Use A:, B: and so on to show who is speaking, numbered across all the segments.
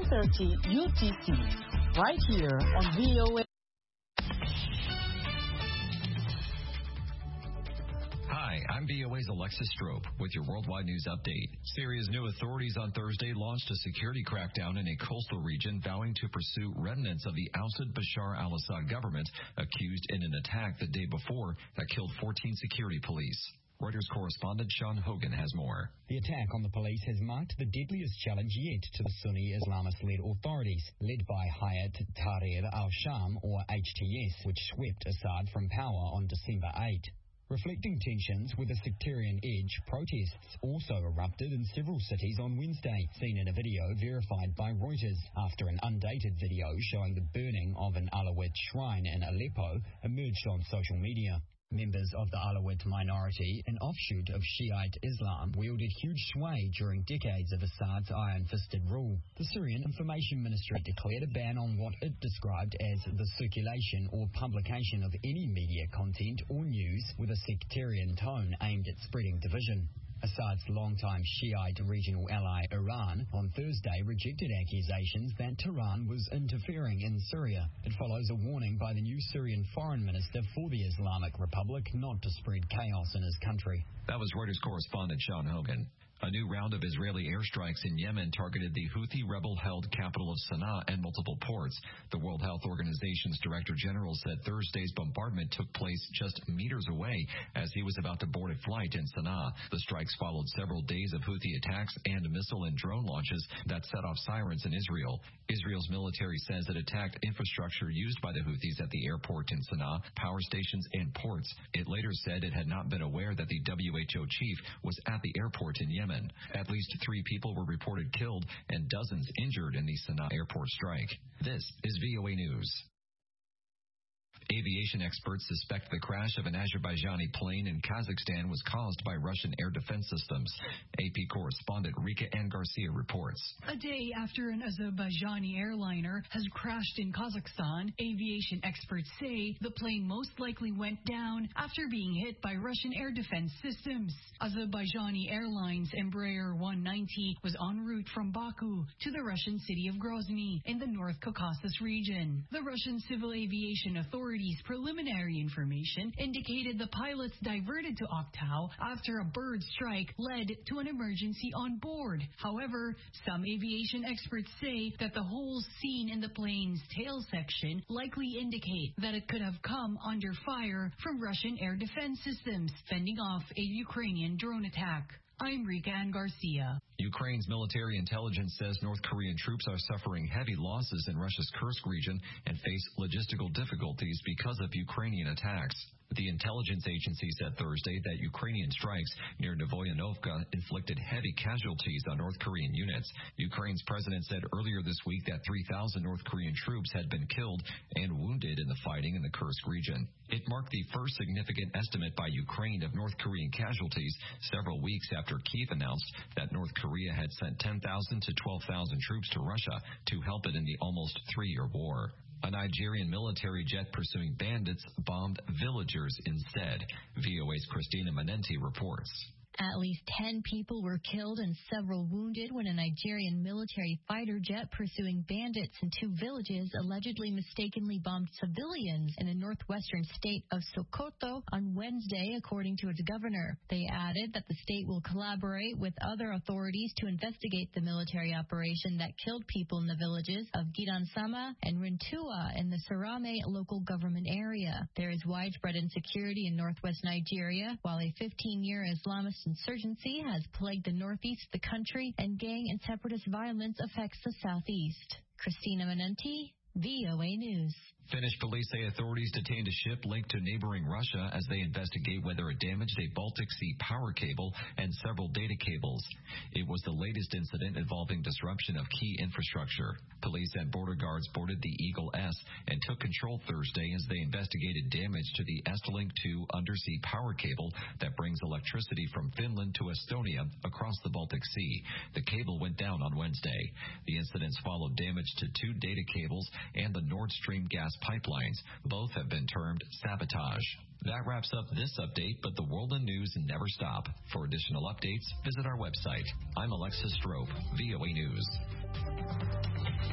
A: 10:30 UTC, right here on VOA.
B: Hi, I'm VOA's Alexis Strope with your worldwide news update. Syria's new authorities on Thursday launched a security crackdown in a coastal region vowing to pursue remnants of the ousted Bashar al-Assad government accused in an attack the day before that killed 14 security police. Reuters correspondent Sean Hogan has more.
C: The attack on the police has marked the deadliest challenge yet to the Sunni Islamist-led authorities, led by Hayat Tahrir al-Sham, or HTS, which swept Assad from power on December 8. Reflecting tensions with a sectarian edge, protests also erupted in several cities on Wednesday, seen in a video verified by Reuters, after an undated video showing the burning of an Alawite shrine in Aleppo emerged on social media. Members of the Alawite minority, an offshoot of Shiite Islam, wielded huge sway during decades of Assad's iron-fisted rule. The Syrian Information Ministry declared a ban on what it described as the circulation or publication of any media content or news with a sectarian tone aimed at spreading division. Assad's longtime Shiite regional ally Iran on Thursday rejected accusations that Tehran was interfering in Syria. It follows a warning by the new Syrian foreign minister for the Islamic Republic not to spread chaos in his country.
B: That was Reuters correspondent Sean Hogan. A new round of Israeli airstrikes in Yemen targeted the Houthi rebel-held capital of Sana'a and multiple ports. The World Health Organization's Director General said Thursday's bombardment took place just meters away as he was about to board a flight in Sana'a. The strikes followed several days of Houthi attacks and missile and drone launches that set off sirens in Israel. Israel's military says it attacked infrastructure used by the Houthis at the airport in Sana'a, power stations, and ports. It later said it had not been aware that the WHO chief was at the airport in Yemen. At least 3 people were reported killed and dozens injured in the Sana'a airport strike. This is VOA News. Aviation experts suspect the crash of an Azerbaijani plane in Kazakhstan was caused by Russian air defense systems. AP correspondent Rika Ann Garcia reports.
D: A day after an Azerbaijani airliner has crashed in Kazakhstan, aviation experts say the plane most likely went down after being hit by Russian air defense systems. Azerbaijani Airlines Embraer 190 was en route from Baku to the Russian city of Grozny in the North Caucasus region. The Russian Civil Aviation Authority's preliminary information indicated the pilots diverted to Aktau after a bird strike led to an emergency on board. However, some aviation experts say that the holes seen in the plane's tail section likely indicate that it could have come under fire from Russian air defense systems, fending off a Ukrainian drone attack. I'm Rika Ann Garcia.
B: Ukraine's military intelligence says North Korean troops are suffering heavy losses in Russia's Kursk region and face logistical difficulties because of Ukrainian attacks. The intelligence agency said Thursday that Ukrainian strikes near Novoyanovka inflicted heavy casualties on North Korean units. Ukraine's president said earlier this week that 3,000 North Korean troops had been killed and wounded in the fighting in the Kursk region. It marked the first significant estimate by Ukraine of North Korean casualties several weeks after Kyiv announced that North Korea had sent 10,000 to 12,000 troops to Russia to help it in the almost 3-year war. A Nigerian military jet pursuing bandits bombed villagers instead. VOA's Christina Manenti reports.
E: At least 10 people were killed and several wounded when a Nigerian military fighter jet pursuing bandits in 2 villages allegedly mistakenly bombed civilians in the northwestern state of Sokoto on Wednesday, according to its governor. They added that the state will collaborate with other authorities to investigate the military operation that killed people in the villages of Gidansama and Rintua in the Sarame local government area. There is widespread insecurity in northwest Nigeria, while a 15-year Islamist insurgency has plagued the northeast of the country, and gang and separatist violence affects the southeast. Christina Manenti, VOA News.
B: Finnish police say authorities detained a ship linked to neighboring Russia as they investigate whether it damaged a Baltic Sea power cable and several data cables. It was the latest incident involving disruption of key infrastructure. Police and border guards boarded the Eagle S and took control Thursday as they investigated damage to the Estlink 2 undersea power cable that brings electricity from Finland to Estonia across the Baltic Sea. The cable went down on Wednesday. The incidents followed damage to 2 data cables and the Nord Stream gas pipelines. Both have been termed sabotage. That wraps up this update, but the world and news never stop. For additional updates, visit our website. I'm Alexis Strope, VOA News.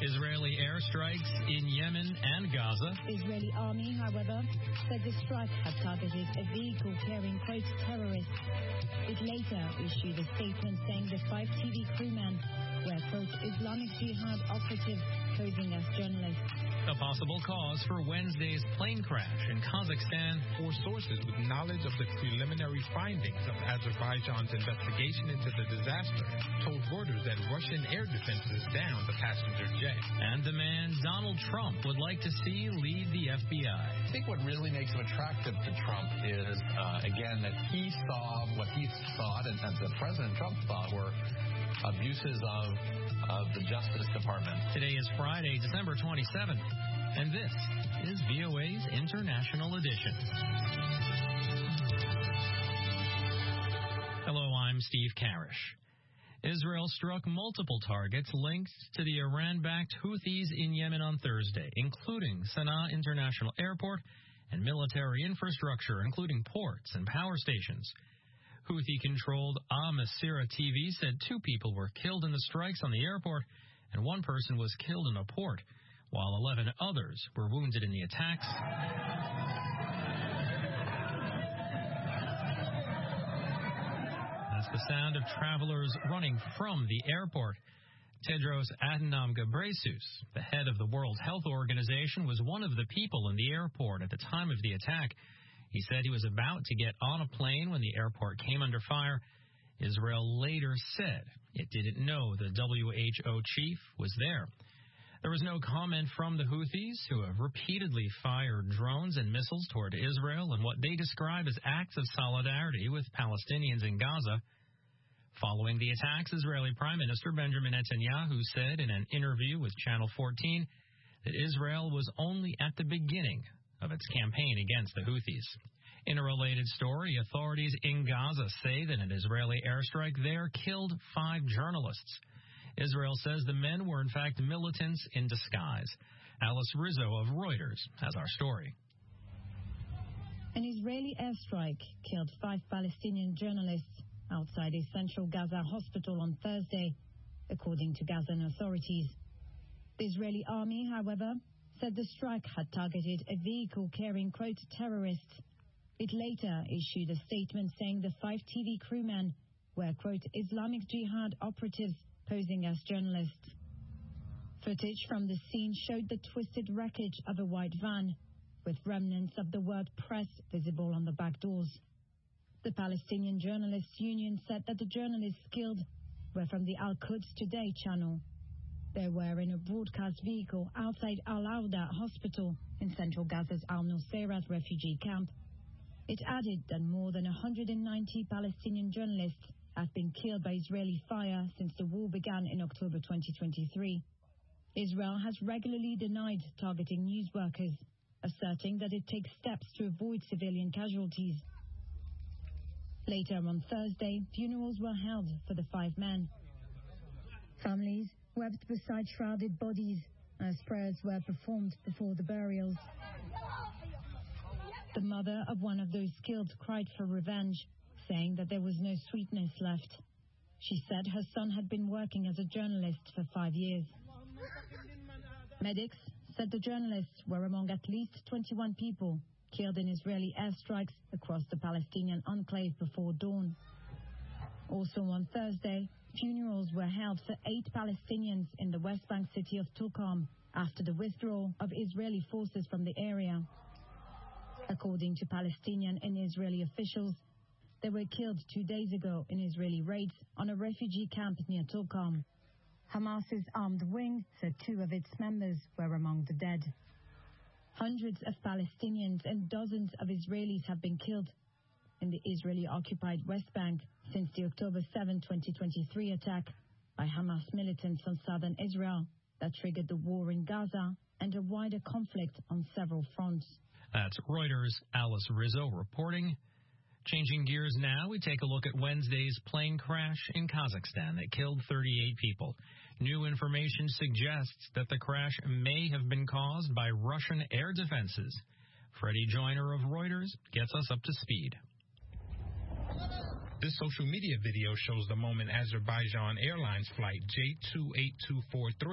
F: Israeli airstrikes in Yemen and Gaza.
G: Israeli army, however, said the strike had targeted a vehicle carrying, quote, terrorists. It later issued a statement saying the 5 TV crewmen were, quote, Islamic Jihad operatives posing as journalists.
F: A possible cause for Wednesday's plane crash in Kazakhstan.
H: 4 sources with knowledge of the preliminary findings of Azerbaijan's investigation into the disaster told Reuters that Russian air defenses downed the passenger jet.
F: And the man Donald Trump would like to see lead the FBI.
I: I think what really makes him attractive to Trump is, again, that he saw what he thought and that President Trump thought were abuses of the Justice Department.
F: Today is Friday, December 27th, and this is VOA's International Edition. Hello, I'm Steve Karish. Israel struck multiple targets linked to the Iran-backed Houthis in Yemen on Thursday, including Sana'a International Airport and military infrastructure, including ports and power stations. Houthi-controlled Al Masirah TV said 2 people were killed in the strikes on the airport and 1 person was killed in a port, while 11 others were wounded in the attacks. That's the sound of travelers running from the airport. Tedros Adhanom Ghebreyesus, the head of the World Health Organization, was one of the people in the airport at the time of the attack. He said he was about to get on a plane when the airport came under fire. Israel later said it didn't know the WHO chief was there. There was no comment from the Houthis, who have repeatedly fired drones and missiles toward Israel in what they describe as acts of solidarity with Palestinians in Gaza. Following the attacks, Israeli Prime Minister Benjamin Netanyahu said in an interview with Channel 14 that Israel was only at the beginning of its campaign against the Houthis. In a related story, authorities in Gaza say that an Israeli airstrike there killed 5 journalists. Israel says the men were in fact militants in disguise. Alice Rizzo of Reuters has our story.
G: An Israeli airstrike killed 5 Palestinian journalists outside a central Gaza hospital on Thursday, according to Gazan authorities. The Israeli army, however, said the strike had targeted a vehicle carrying, quote, terrorists. It later issued a statement saying the 5 TV crewmen were, quote, Islamic Jihad operatives posing as journalists. Footage from the scene showed the twisted wreckage of a white van with remnants of the word press visible on the back doors. The Palestinian Journalists Union said that the journalists killed were from the Al-Quds Today channel. They were in a broadcast vehicle outside Al-Awda Hospital in central Gaza's Al-Nusayrat refugee camp. It added that more than 190 Palestinian journalists have been killed by Israeli fire since the war began in October 2023. Israel has regularly denied targeting news workers, asserting that it takes steps to avoid civilian casualties. Later on Thursday, funerals were held for the 5 men. Families wept beside shrouded bodies as prayers were performed before the burials. The mother of one of those killed cried for revenge, saying that there was no sweetness left. She said her son had been working as a journalist for 5 years. Medics said the journalists were among at least 21 people killed in Israeli airstrikes across the Palestinian enclave before dawn. Also on Thursday, funerals were held for 8 Palestinians in the West Bank city of Tulkarm after the withdrawal of Israeli forces from the area. According to Palestinian and Israeli officials, they were killed 2 days ago in Israeli raids on a refugee camp near Tulkarm. Hamas's armed wing said 2 of its members were among the dead. Hundreds of Palestinians and dozens of Israelis have been killed in the Israeli-occupied West Bank since the October 7, 2023 attack by Hamas militants on southern Israel that triggered the war in Gaza and a wider conflict on several fronts.
F: That's Reuters' Alice Rizzo reporting. Changing gears now, we take a look at Wednesday's plane crash in Kazakhstan that killed 38 people. New information suggests that the crash may have been caused by Russian air defenses. Freddie Joyner of Reuters gets us up to speed.
H: This social media video shows the moment Azerbaijan Airlines flight J28243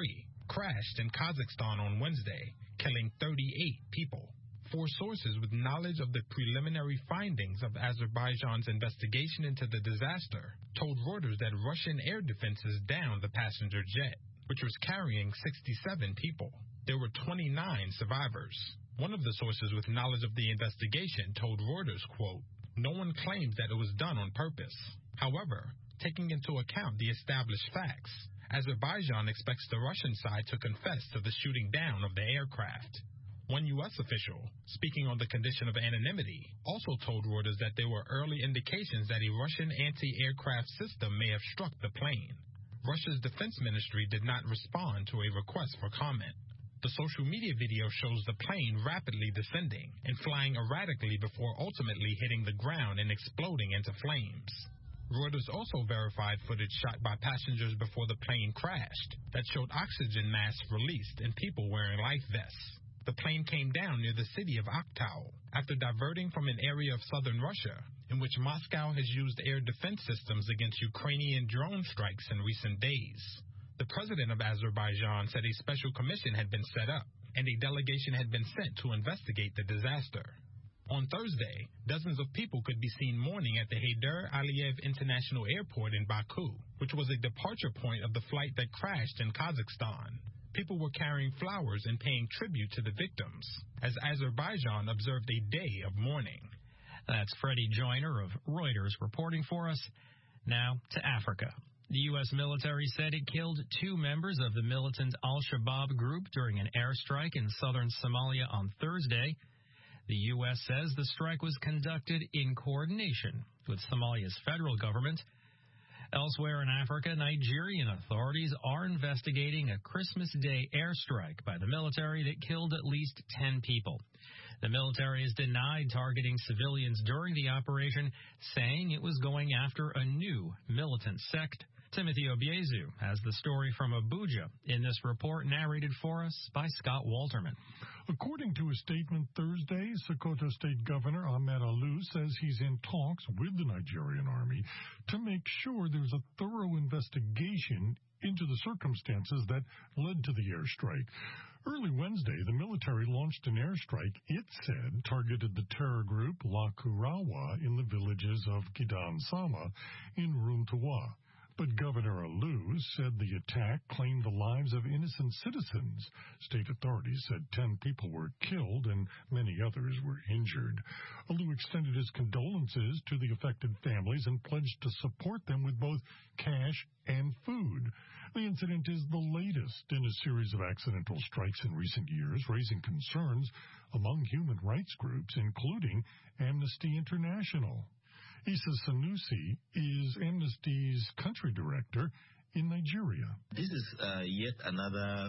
H: crashed in Kazakhstan on Wednesday, killing 38 people. 4 sources with knowledge of the preliminary findings of Azerbaijan's investigation into the disaster told Reuters that Russian air defenses downed the passenger jet, which was carrying 67 people. There were 29 survivors. One of the sources with knowledge of the investigation told Reuters, quote, "No one claims that it was done on purpose. However, taking into account the established facts, Azerbaijan expects the Russian side to confess to the shooting down of the aircraft." One U.S. official, speaking on the condition of anonymity, also told Reuters that there were early indications that a Russian anti-aircraft system may have struck the plane. Russia's defense ministry did not respond to a request for comment. The social media video shows the plane rapidly descending and flying erratically before ultimately hitting the ground and exploding into flames. Reuters also verified footage shot by passengers before the plane crashed that showed oxygen masks released and people wearing life vests. The plane came down near the city of Aktau after diverting from an area of southern Russia in which Moscow has used air defense systems against Ukrainian drone strikes in recent days. The president of Azerbaijan said a special commission had been set up and a delegation had been sent to investigate the disaster. On Thursday, dozens of people could be seen mourning at the Heydar Aliyev International Airport in Baku, which was a departure point of the flight that crashed in Kazakhstan. People were carrying flowers and paying tribute to the victims, as Azerbaijan observed a day of mourning.
F: That's Freddie Joyner of Reuters reporting for us. Now to Africa. The U.S. military said it killed 2 members of the militant Al-Shabaab group during an airstrike in southern Somalia on Thursday. The U.S. says the strike was conducted in coordination with Somalia's federal government. Elsewhere in Africa, Nigerian authorities are investigating a Christmas Day airstrike by the military that killed at least 10 people. The military has denied targeting civilians during the operation, saying it was going after a new militant sect. Timothy Obiezu has the story from Abuja in this report narrated for us by Scott Walterman.
J: According to a statement Thursday, Sokoto State Governor Ahmed Alou says he's in talks with the Nigerian army to make sure there's a thorough investigation into the circumstances that led to the airstrike. Early Wednesday, the military launched an airstrike it said targeted the terror group Lakurawa in the villages of Kidansama in Runtawa. But Governor Alou said the attack claimed the lives of innocent citizens. State authorities said 10 people were killed and many others were injured. Alou extended his condolences to the affected families and pledged to support them with both cash and food. The incident is the latest in a series of accidental strikes in recent years, raising concerns among human rights groups, including Amnesty International. Issa Sanusi is Amnesty's country director in Nigeria.
K: This is yet another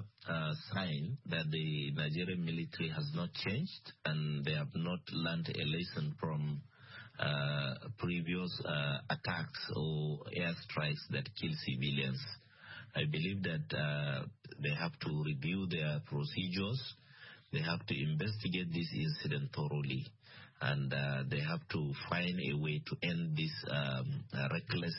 K: sign that the Nigerian military has not changed and they have not learned a lesson from previous attacks or airstrikes that kill civilians. I believe that they have to review their procedures. They have to investigate this incident thoroughly. And they have to find a way to end this reckless,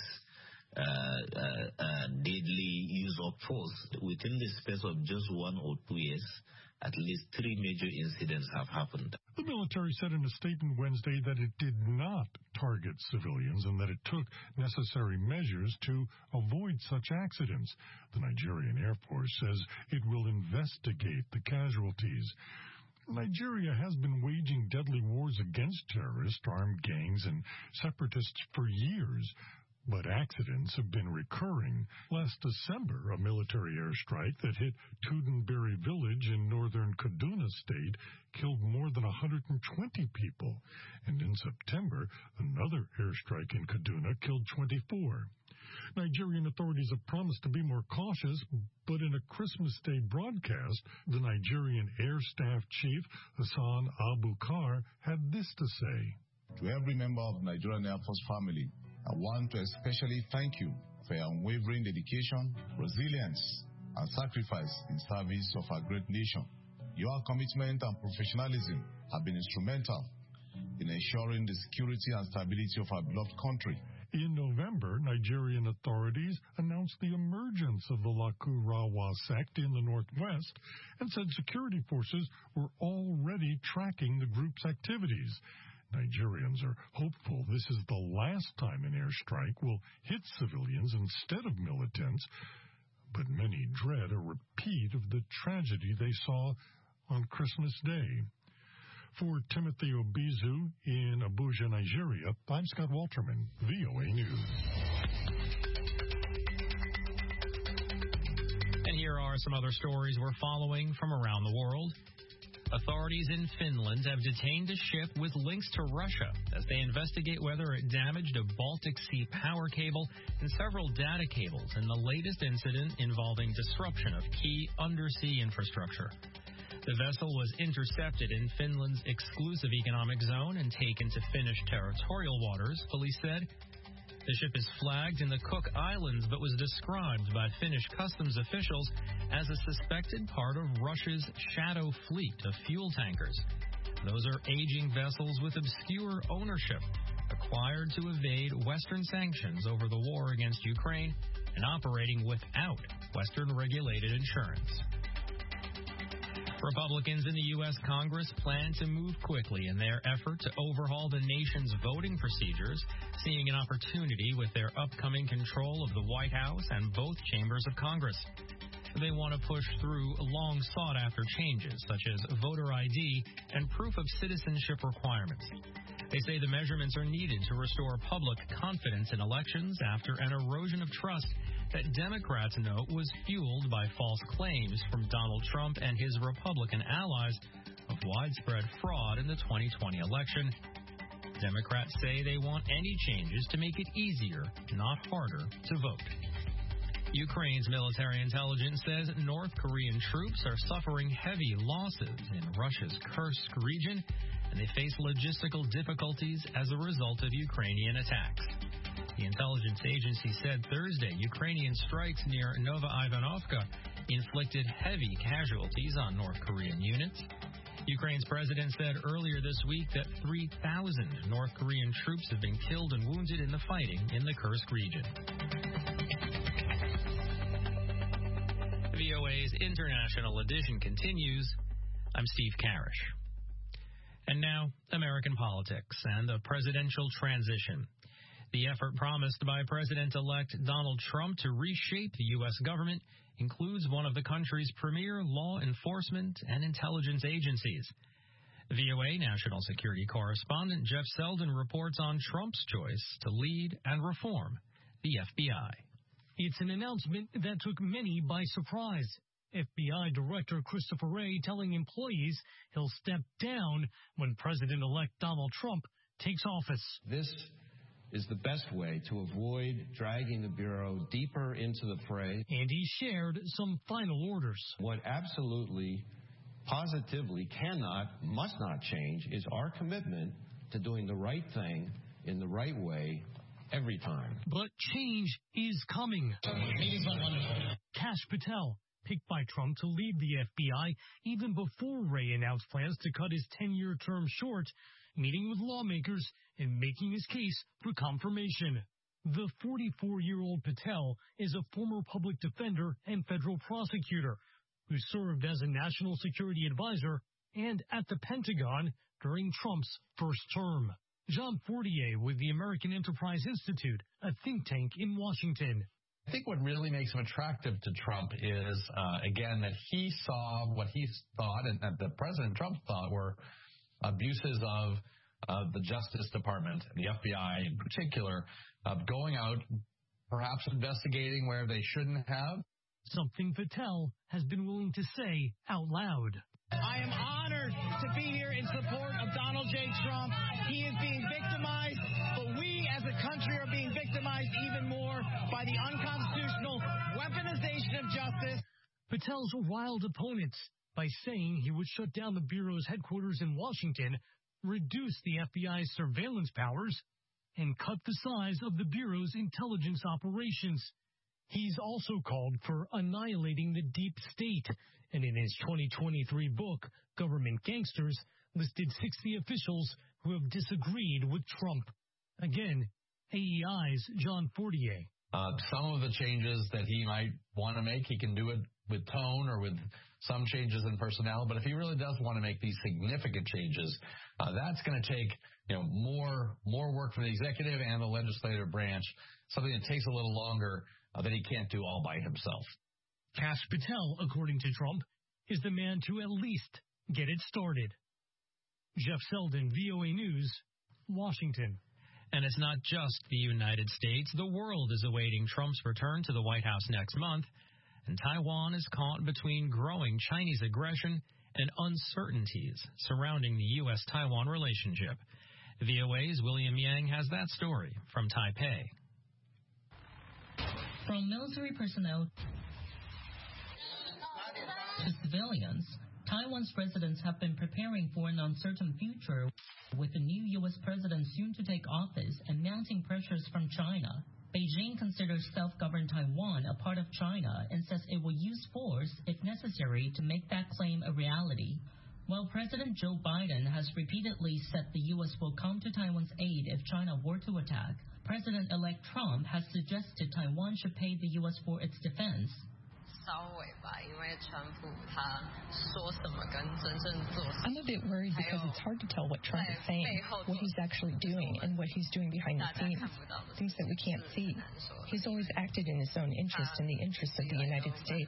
K: deadly use of force. Within the space of just 1 or 2 years, at least 3 major incidents have happened.
J: The military said in a statement Wednesday that it did not target civilians and that it took necessary measures to avoid such accidents. The Nigerian Air Force says it will investigate the casualties. Nigeria has been waging deadly wars against terrorists, armed gangs, and separatists for years, but accidents have been recurring. Last December, a military airstrike that hit Tudunbiri village in northern Kaduna State killed more than 120 people, and in September, another airstrike in Kaduna killed 24. Nigerian authorities have promised to be more cautious, but in a Christmas Day broadcast, the Nigerian Air Staff Chief, Hassan Abukar, had this to say.
L: To every member of the Nigerian Air Force family, I want to especially thank you for your unwavering dedication, resilience, and sacrifice in service of our great nation. Your commitment and professionalism have been instrumental in ensuring the security and stability of our beloved country.
J: In November, Nigerian authorities announced the emergence of the Lakurawa sect in the northwest and said security forces were already tracking the group's activities. Nigerians are hopeful this is the last time an airstrike will hit civilians instead of militants, but many dread a repeat of the tragedy they saw on Christmas Day. For Timothy Obizu in Abuja, Nigeria, I'm Scott Walterman, VOA News.
F: And here are some other stories we're following from around the world. Authorities in Finland have detained a ship with links to Russia as they investigate whether it damaged a Baltic Sea power cable and several data cables in the latest incident involving disruption of key undersea infrastructure. The vessel was intercepted in Finland's exclusive economic zone and taken to Finnish territorial waters, police said. The ship is flagged in the Cook Islands but was described by Finnish customs officials as a suspected part of Russia's shadow fleet of fuel tankers. Those are aging vessels with obscure ownership, acquired to evade Western sanctions over the war against Ukraine and operating without Western-regulated insurance. Republicans in the U.S. Congress plan to move quickly in their effort to overhaul the nation's voting procedures, seeing an opportunity with their upcoming control of the White House and both chambers of Congress. They want to push through long sought-after changes, such as voter ID and proof of citizenship requirements. They say the measurements are needed to restore public confidence in elections after an erosion of trust that Democrats note was fueled by false claims from Donald Trump and his Republican allies of widespread fraud in the 2020 election. Democrats say they want any changes to make it easier, not harder, to vote. Ukraine's military intelligence says North Korean troops are suffering heavy losses in Russia's Kursk region, and they face logistical difficulties as a result of Ukrainian attacks. The intelligence agency said Thursday Ukrainian strikes near Nova-Ivanovka inflicted heavy casualties on North Korean units. Ukraine's president said earlier this week that 3,000 North Korean troops have been killed and wounded in the fighting in the Kursk region. VOA's International Edition continues. I'm Steve Karish. And now, American politics and the presidential transition. The effort promised by President-elect Donald Trump to reshape the U.S. government includes one of the country's premier law enforcement and intelligence agencies. VOA National Security Correspondent Jeff Selden reports on Trump's choice to lead and reform the FBI.
M: It's an announcement that took many by surprise. FBI Director Christopher Wray telling employees he'll step down when President-elect Donald Trump takes office.
N: This is the best way to avoid dragging the Bureau deeper into the fray.
M: And he shared some final orders.
N: What absolutely, positively must not change is our commitment to doing the right thing in the right way every time.
M: But change is coming. Kash Patel, picked by Trump to lead the FBI even before Wray announced plans to cut his 10-year term short, meeting with lawmakers and making his case for confirmation. The 44-year-old Patel is a former public defender and federal prosecutor who served as a national security advisor and at the Pentagon during Trump's first term. Jean Fortier with the American Enterprise Institute, a think tank in Washington.
I: I think what really makes him attractive to Trump is, again, that he saw what he thought and that President Trump thought were abuses of the Justice Department, the FBI in particular, going out, perhaps investigating where they shouldn't have.
M: Something Patel has been willing to say out loud.
O: I am honored to be here in support of Donald J. Trump. He is being victimized, but we as a country are being victimized even more by the unconstitutional weaponization of justice.
M: Patel's riled opponents by saying he would shut down the Bureau's headquarters in Washington, reduce the FBI's surveillance powers, and cut the size of the Bureau's intelligence operations. He's also called for annihilating the deep state, and in his 2023 book, Government Gangsters, listed 60 officials who have disagreed with Trump. Again, AEI's John Fortier.
I: Some of the changes that he might want to make, he can do it with tone or with some changes in personnel. But if he really does want to make these significant changes, that's going to take more work for the executive and the legislative branch, something that takes a little longer that he can't do all by himself.
M: Kash Patel, according to Trump, is the man to at least get it started. Jeff Selden, VOA News, Washington.
F: And it's not just the United States. The world is awaiting Trump's return to the White House next month. And Taiwan is caught between growing Chinese aggression and uncertainties surrounding the U.S.-Taiwan relationship. VOA's William Yang has that story from Taipei.
P: From military personnel to civilians, Taiwan's residents have been preparing for an uncertain future with the new U.S. president soon to take office and mounting pressures from China. Beijing considers self-governed Taiwan a part of China and says it will use force if necessary to make that claim a reality. While President Joe Biden has repeatedly said the U.S. will come to Taiwan's aid if China were to attack, President-elect Trump has suggested Taiwan should pay the U.S. for its defense.
Q: I'm a bit worried because it's hard to tell what Trump is saying, what he's actually doing, and what he's doing behind the scenes, things that we can't see. He's always acted in his own interest and the interests of the United States.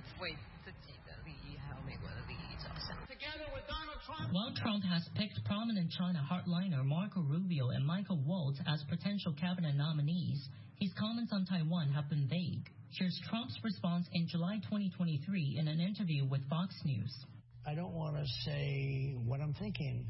P: While Trump has picked prominent China hardliner Marco Rubio and Michael Waltz as potential cabinet nominees, his comments on Taiwan have been vague. Here's Trump's response in July 2023 in an interview with Fox News.
R: I don't want to say what I'm thinking.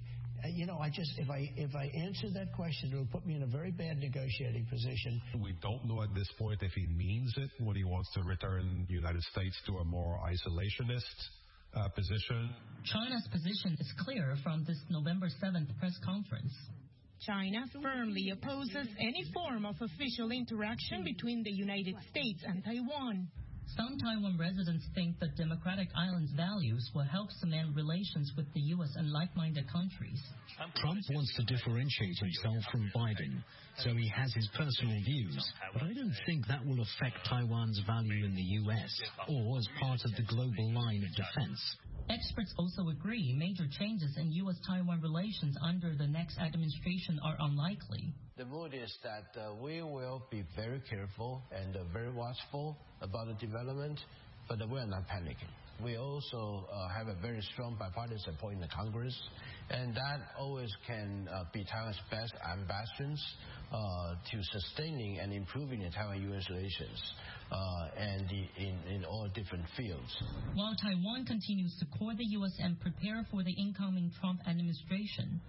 R: If I answer that question, it will put me in a very bad negotiating position.
S: We don't know at this point if he means it when he wants to return the United States to a more isolationist position.
P: China's position is clear from this November 7th press conference.
T: China firmly opposes any form of official interaction between the United States and Taiwan.
P: Some Taiwan residents think the democratic island's values will help cement relations with the U.S. and like-minded countries.
U: Trump wants to differentiate himself from Biden, so he has his personal views. But I don't think that will affect Taiwan's value in the U.S. or as part of the global line of defense.
P: Experts also agree major changes in U.S.-Taiwan relations under the next administration are unlikely.
R: The mood is that we will be very careful and very watchful about the development, but we are not panicking. We also have a very strong bipartisan support in the Congress, and that always can be Taiwan's best ambassadors to sustaining and improving the Taiwan-U.S. relations and in all different fields.
P: While Taiwan continues to court the U.S. and prepare for the incoming Trump administration,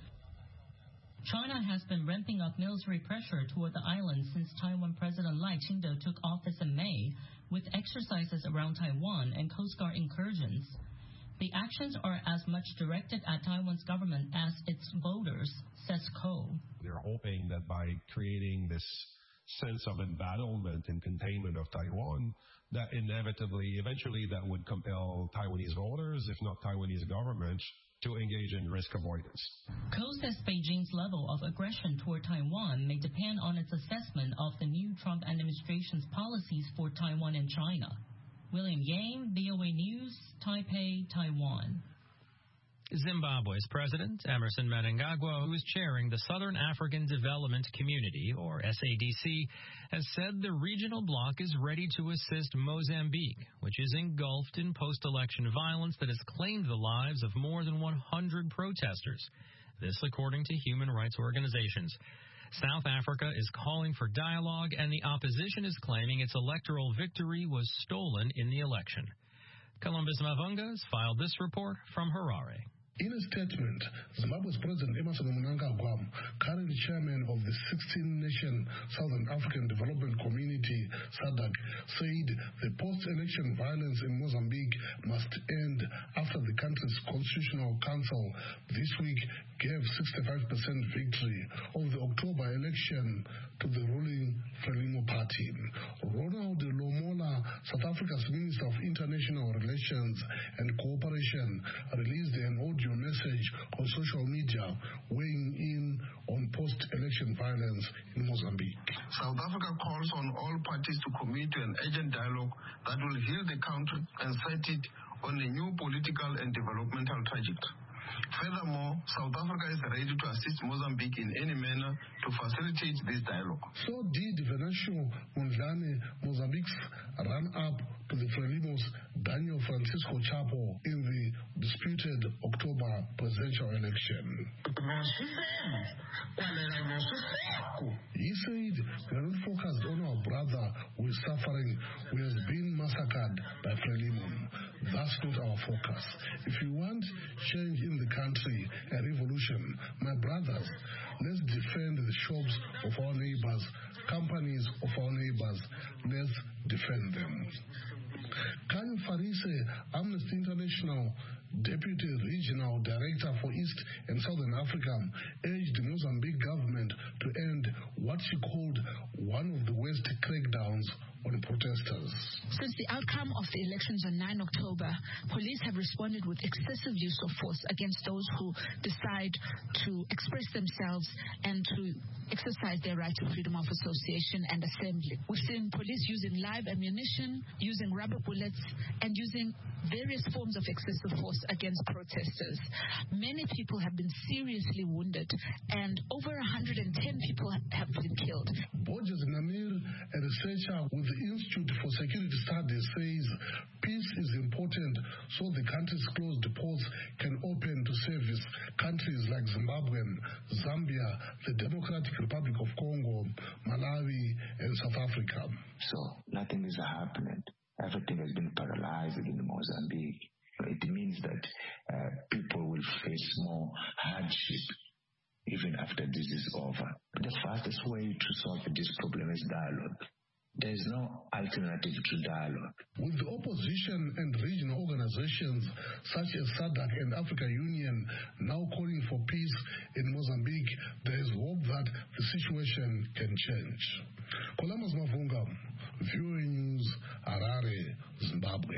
P: China has been ramping up military pressure toward the island since Taiwan President Lai Ching-te took office in May, with exercises around Taiwan and Coast Guard incursions. The actions are as much directed at Taiwan's government as its voters, says Ko.
S: They're hoping that by creating this sense of embattlement and containment of Taiwan, that inevitably, eventually, that would compel Taiwanese voters, if not Taiwanese government, to engage in risk avoidance.
P: Ko says Beijing's level of aggression toward Taiwan may depend on its assessment of the new Trump administration's policies for Taiwan and China. William Yang, VOA News, Taipei, Taiwan.
F: Zimbabwe's President, Emmerson Mnangagwa, who is chairing the Southern African Development Community, or SADC, has said the regional bloc is ready to assist Mozambique, which is engulfed in post-election violence that has claimed the lives of more than 100 protesters. This according to human rights organizations. South Africa is calling for dialogue, and the opposition is claiming its electoral victory was stolen in the election. Columbus Mavunga has filed this report from Harare.
V: In a statement, Zimbabwe's President Emmerson Mnangagwa, current chairman of the 16-nation Southern African Development Community, SADC, said the post-election violence in Mozambique must end after the country's constitutional council this week gave 65% victory of the October election to the ruling Frelimo party. Ronald Lomola South Africa's Minister of International Relations and Cooperation released an audio message on social media weighing in on post-election violence in Mozambique.
A: South Africa calls on all parties to commit to an urgent dialogue that will heal the country and set it on a new political and developmental trajectory. Furthermore, South Africa is ready to assist Mozambique in any manner to facilitate this dialogue.
V: So did Venancio Mondlane, Mozambique's run-up to the Frelimo's Daniel Francisco Chapo in the disputed October presidential election. He said, "We are not focused on our brother who is suffering, who has been massacred by Frelimo. That's not our focus. If you want change in the country, a revolution, my brothers, let's defend the shops of our neighbors, companies of our neighbors. Let's defend them." Kanye Farise, Amnesty International Deputy Regional Director for East and Southern Africa, urged the Mozambique government to end what she called one of the worst crackdowns on protesters.
C: Since the outcome of the elections on 9 October, police have responded with excessive use of force against those who decide to express themselves and to exercise their right to freedom of association and assembly. We've seen police using live ammunition, using rubber bullets, and using various forms of excessive force against protesters. Many people have been seriously wounded, and over 110 people have been killed.
V: Borges Namir, a researcher with the Institute for Security Studies, says peace is important so the country's closed ports can open to service countries like Zimbabwe, Zambia, the Democratic Republic of Congo, Malawi, and South Africa.
W: So nothing is happening. Everything has been paralyzed in Mozambique. It means that people will face more hardship even after this is over. The fastest way to solve this problem is dialogue. There is no alternative to dialogue.
V: With the opposition and regional organizations such as SADC and African Union now calling for peace in Mozambique, there is hope that the situation can change. Columbus Mavunga, VOA News, Harare, Zimbabwe.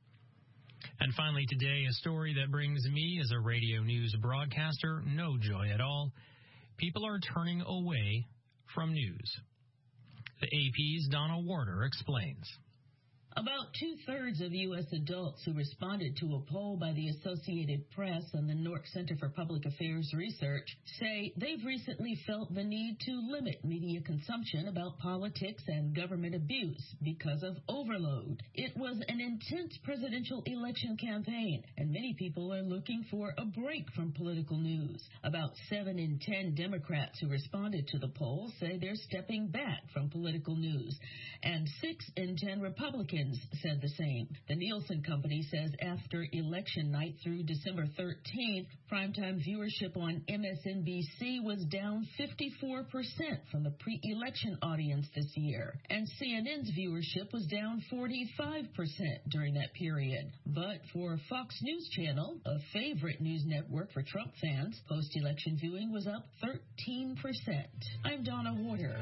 F: And finally today, a story that brings me as a radio news broadcaster no joy at all. People are turning away from news. The AP's Donna Warder explains.
X: About 2/3 of U.S. adults who responded to a poll by the Associated Press and the Newark Center for Public Affairs Research say they've recently felt the need to limit media consumption about politics and government abuse because of overload. It was an intense presidential election campaign, and many people are looking for a break from political news. About 7 in 10 Democrats who responded to the poll say they're stepping back from political news, and 6 in 10 Republicans said the same. The Nielsen Company says after election night through December 13th, primetime viewership on MSNBC was down 54% from the pre-election audience this year, and CNN's viewership was down 45% during that period. But for Fox News Channel, a favorite news network for Trump fans, post-election viewing was up 13%. I'm Donna Warder.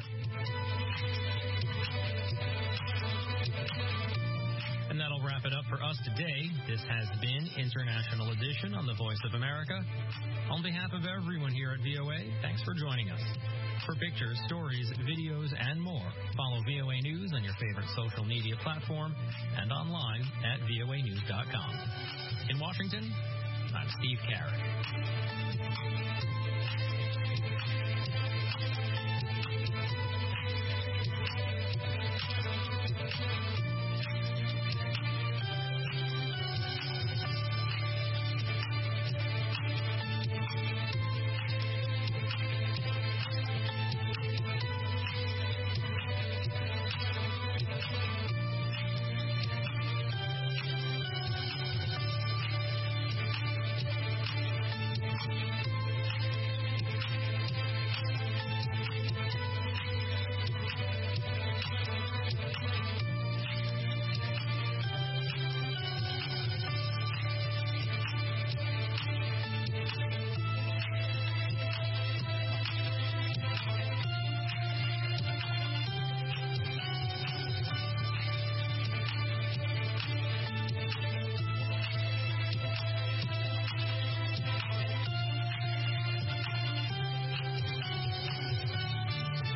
F: And that'll wrap it up for us today. This has been International Edition on the Voice of America. On behalf of everyone here at VOA, thanks for joining us. For pictures, stories, videos, and more, follow VOA News on your favorite social media platform and online at voanews.com. In Washington, I'm Steve Carey.